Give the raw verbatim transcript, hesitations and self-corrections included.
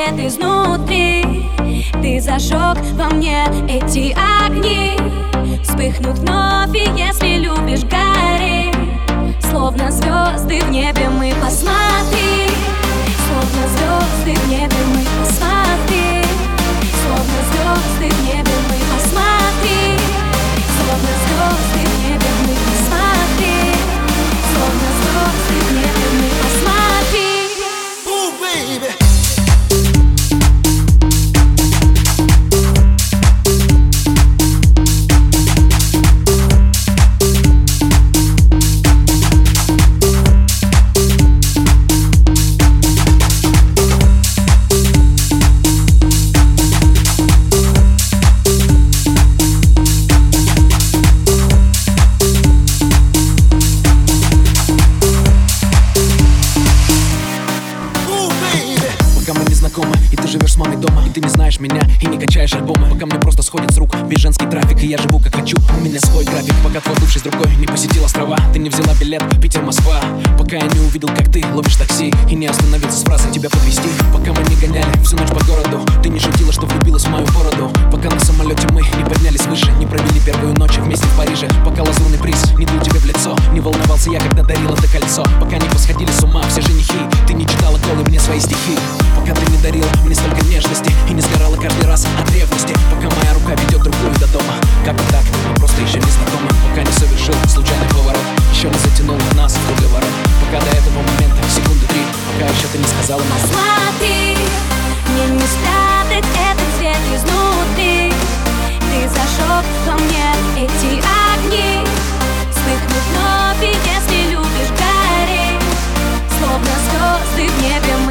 свет изнутри. Ты зажег во мне эти огни. Вспыхнут вновь, и если любишь, гори. Словно звезды в небе мы, посмотри. Словно звезды в небе мы, посмотри. Словно звезды в небе мы, посмотри. Словно звезды в небе мы, посмотри. Словно звезды в небе мы, посмотри. Ooh, baby. И ты живешь с мамой дома, и ты не знаешь меня, и не качаешь альбомы. Пока мне просто сходит с рук весь женский трафик, и я живу как хочу, у меня свой график. Пока твой бывший с другой не посетил острова, ты не взяла билет Питер-Москва. Пока я не увидел, как ты ловишь такси, и не остановился с фразой тебя подвезти. Пока мы не гоняли всю ночь по городу, ты не шутила, что влюбилась в мою бороду. Пока на самолете мы не поднялись выше, не провели первую ночь вместе в Париже. Пока лазурный приз не дул тебе в лицо, не волновался я, когда дарила это кольцо. Пока не посходили с ума все женихи, ты не читала голы мне свои стихи. Пока ты не дарила мне столько нежности и не сгорала каждый раз от ревности. Пока моя рука ведет другую до дома, как бы так, мы просто еще не знакомы. Пока не совершил случайный поворот, еще не затянул нас в круговорот. Пока до этого момента секунды три, пока еще ты не сказала мне: посмотри, мне не спрятать этот свет изнутри. Ты зажег во мне эти огни. Вспыхнут вновь, и если любишь, гори. Словно звезды в небе мы,